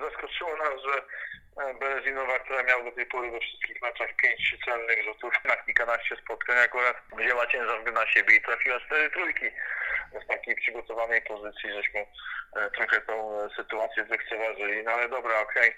Zaskoczyło nas, że Berezinowa, która miała do tej pory we wszystkich meczach 5 celnych rzutów na kilkanaście spotkań, akurat wzięła ciężar na siebie i trafiła 4 trójki. W takiej przygotowanej pozycji, żeśmy trochę tą sytuację zlekceważyli. No ale dobra, okej.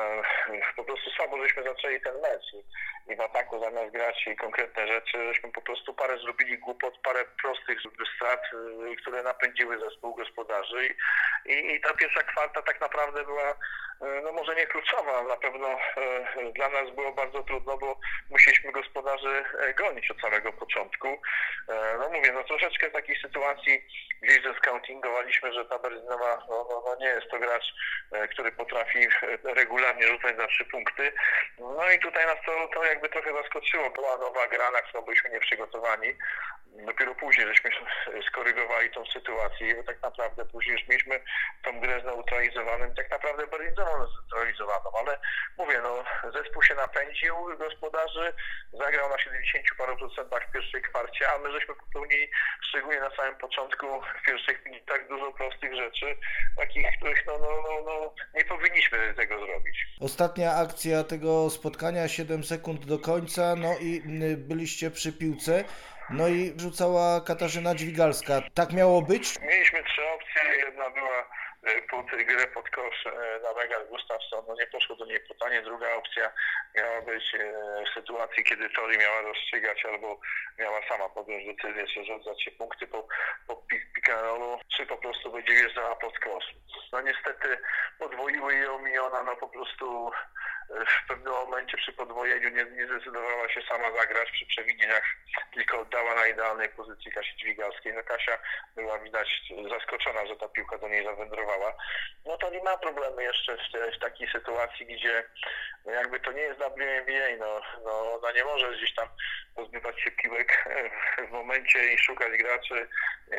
Po prostu słabo żeśmy zaczęli ten mecz i w ataku zamiast grać konkretne rzeczy, żeśmy po prostu parę zrobili głupot, parę prostych strat, które napędziły zespół gospodarzy i ta pierwsza kwarta tak naprawdę była no może nie kluczowa, na pewno dla nas było bardzo trudno, bo musieliśmy gospodarzy gonić od samego początku. No mówię, no troszeczkę takiej sytuacji gdzieś zeskautingowaliśmy, że ta Berezinowa no nie jest to gracz, który potrafi regularnie rzucać za 3 punkty. No i tutaj nas to jakby trochę zaskoczyło. Była nowa gra, na którą byliśmy nieprzygotowani. Dopiero później żeśmy skorygowali tą sytuację, bo tak naprawdę później już mieliśmy tą grę zneutralizowaną, tak naprawdę Berezinowa zneutralizowaną, ale mówię, no zespół się napędził, gospodarzy zagrał na 70 paru procentach w pierwszej kwarcie, a my żeśmy popełnili szczególnie na samym początku w pierwszych minutach dużo prostych rzeczy, takich, których no nie powinniśmy tego zrobić. Ostatnia akcja tego spotkania, 7 sekund do końca, no i byliście przy piłce, no i rzucała Katarzyna Dźwigalska. Tak miało być? Mieliśmy 3 opcje, jedna była grę pod kosz na Megan Gustafsson, no nie poszło do niej pytanie. Druga opcja miała być w sytuacji, kiedy Tori miała rozstrzygać albo miała sama podjąć decyzję, czy rzucać się punkty po pick and rollu, czy po prostu będzie wjeżdżała pod kosz. No niestety podwoiły ją i ona no po prostu w pewnym momencie przy podwojeniu nie zdecydowała się sama zagrać przy przewinieniach, tylko oddała na idealnej pozycji Kasi Dźwigalskiej. No Kasia była widać zaskoczona, że ta piłka do niej zawędrowała. No to nie ma problemu jeszcze w takiej sytuacji, gdzie no jakby to nie jest WNBA, no ona nie może gdzieś tam pozbywać się piłek w momencie i szukać graczy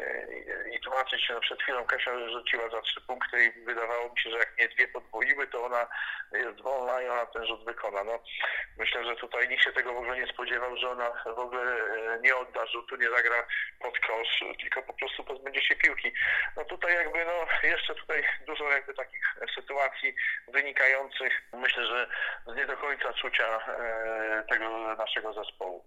i tłumaczyć się. No przed chwilą Kasia rzuciła za 3 punkty i wydawało mi się, że jak nie 2 podwoiły, to ona jest wolna i ona ten rzut wykona. No, myślę, że tutaj nikt się tego w ogóle nie spodziewał, że ona w ogóle nie odda rzutu, nie zagra pod kosz, tylko po prostu pozbędzie się piłki. No tutaj jakby jeszcze tutaj dużo jakby takich sytuacji wynikających, myślę, że z nie do końca czucia tego naszego zespołu.